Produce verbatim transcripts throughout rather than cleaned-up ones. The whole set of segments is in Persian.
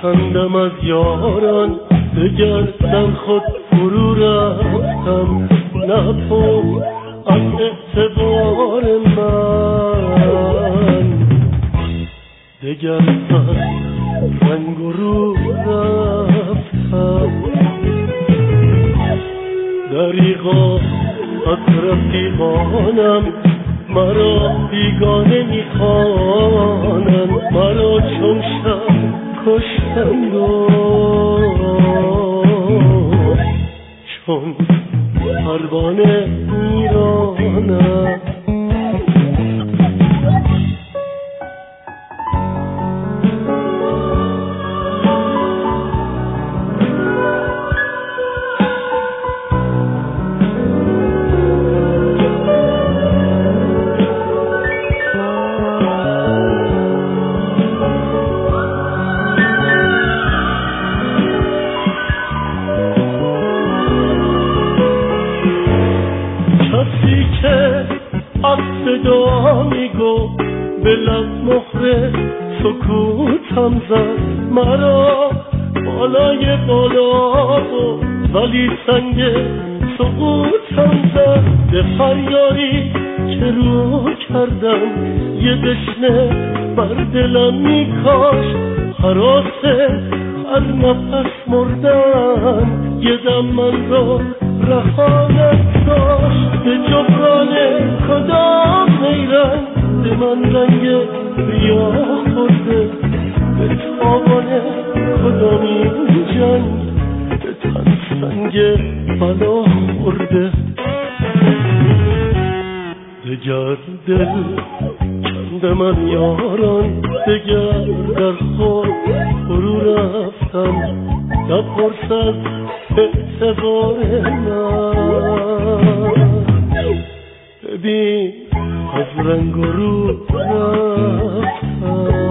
کندم از یاران دگر در خود فرو رفتم، نپرس از اعتبار من، دگر از رنگ و رو رفتم. دریغا از رفیقانم مرا بیگانه میخوانند، مرا چون شب کشتند و چون پروانه میرانند. صدا میگو به لب مهر سکوتم زد، مرا بالای بالا و ولی سنگ سقوطم زد. به فریادی که رو کردم یه دشنه بر دلم میکاش، حراسه هر نفس مردن یه دم من را رهانت داشت. به جبران کدام نیرنگ به من رنگ ریا خورده، به تاوان کدام این جنگ به تن سنگ بلا خورده. دگر دل کندم از یاران دگر در خود فرو رفتم، نپرس از اعتبار من، ببین از رنگ و رو رفتم.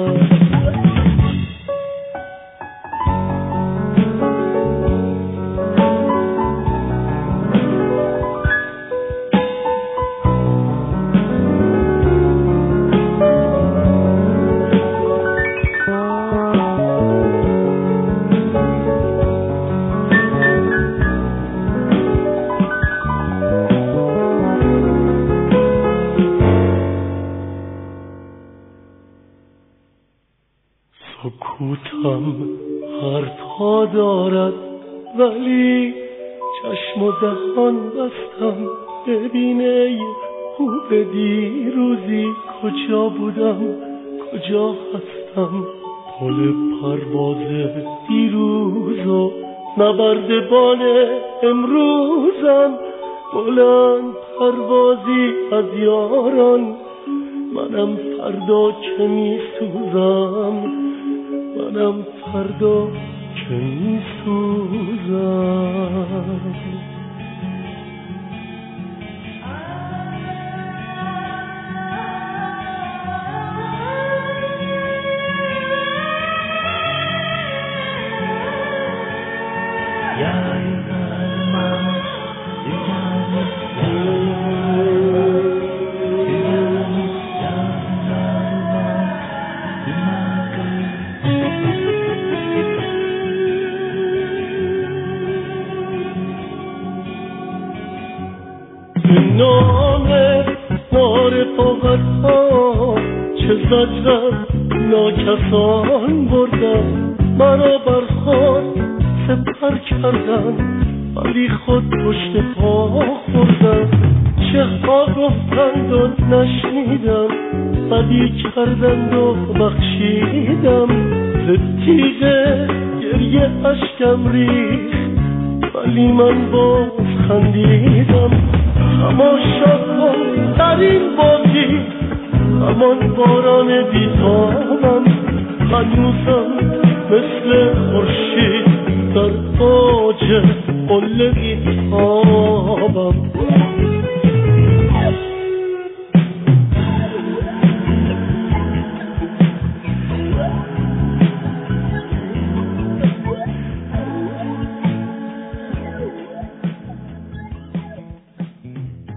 سکوتم حرفا دارد ولی چشم و دهان بستم. ببین ای خوب دیروزی کجا بودم کجا هستم، پل پرواز دیروز و نبردبان امروزم، بلند پروازی از یاران منم فردا که می سوزم، منم فردا که می سوزم. نام نارفاقت ها چه زجرم ناکسان بردم، مرا بر خود سپر کردن ولی خود پشت پا خوردم. چه ها گفتند و نشنیدم، بدی کردند و بخشیدم. ز تیغ گریه اشکم ریخت ولی من باز خندیدم. تماشا کن در این بازی همان باران بیتابم، هنوزم مثل خورشید در اوج قله بیتابم.